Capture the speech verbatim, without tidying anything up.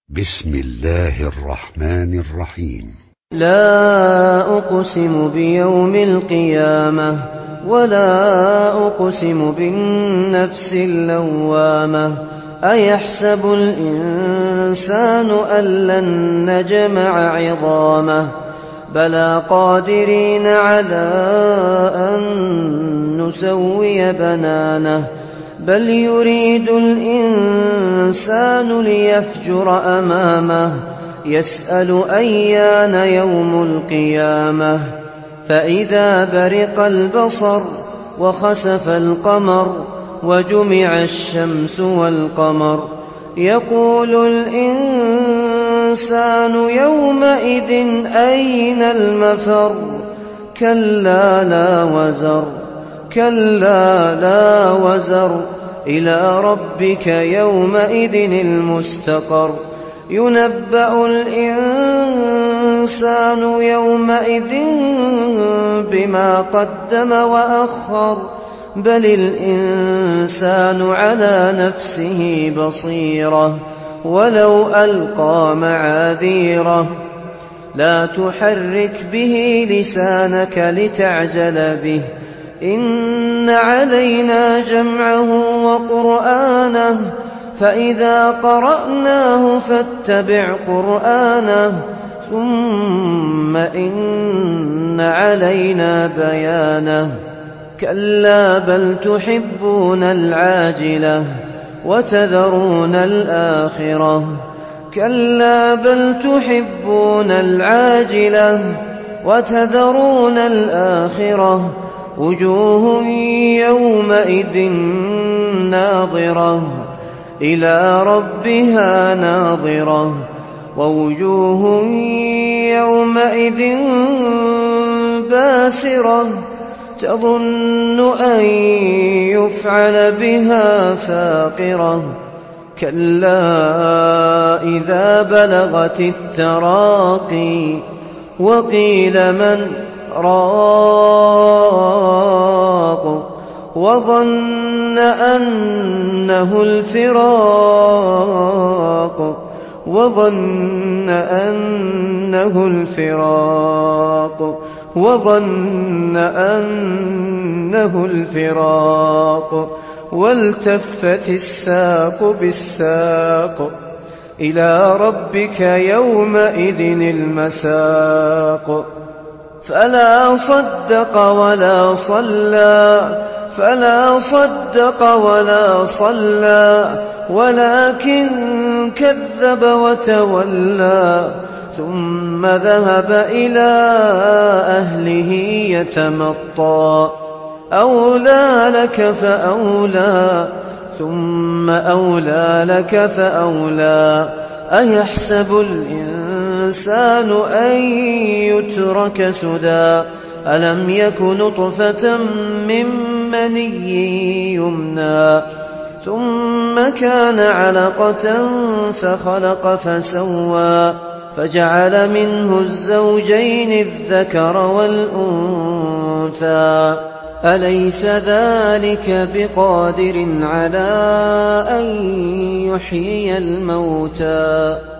بسم الله الرحمن الرحيم. لا أقسم بيوم القيامة ولا أقسم بالنفس اللوامة أيحسب الإنسان أن لن نجمع عظامه بلى قادرين على أن نسوي بنانه بل يريد الإنسان ليفجر أمامه يسأل أيان يوم القيامة فإذا برق البصر وخسف القمر وجمع الشمس والقمر يقول الإنسان يومئذ أين المفر كلا لا وزر كلا لا وزر إلى ربك يومئذ المستقر ينبأ الإنسان يومئذ بما قدم وأخر بل الإنسان على نفسه بصيرة ولو ألقى معاذيره لا تحرك به لسانك لتعجل به إن علينا جمعه وقرآنه فإذا قرأناه فاتبع قرآنه ثم إن علينا بيانه كلا بل تحبون العاجلة وتذرون الآخرة كلا بل تحبون العاجلة وتذرون الآخرة وجوه يومئذ ناظرة إلى ربها ناظرة ووجوه يومئذ باسرة تظن أن يفعل بها فاقرة كلا إذا بلغت التراقي وقيل من راق وظن أنه الفراق وظن أنه الفراق وظن أنه الفراق والتفت الساق بالساق إلى ربك يومئذ المساق فلا صدق ولا صلى فلا صدق ولا صلى ولكن كذب وتولى ثم ذهب إلى أهله يتمطى أولى لك فأولى ثم أولى لك فأولى أيحسب الإنسان أن يترك سدى ألم يك نطفة من مني يمنى ثم كان علقة فخلق فسوى فجعل منه الزوجين الذكر والأنثى أليس ذلك بقادر على أن يحيي الموتى